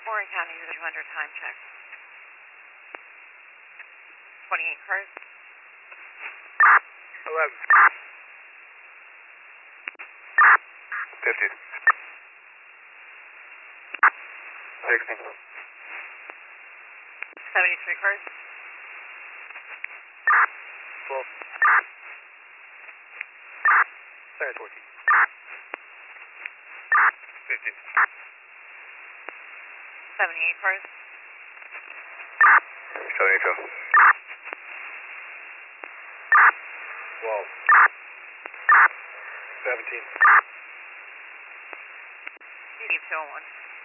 Warren County, 200 time check. 28 cars. 11. 50. 16. 73 cars. 12. Sorry, 14. 15. 78 cars. 72. 12. 17. You need 201.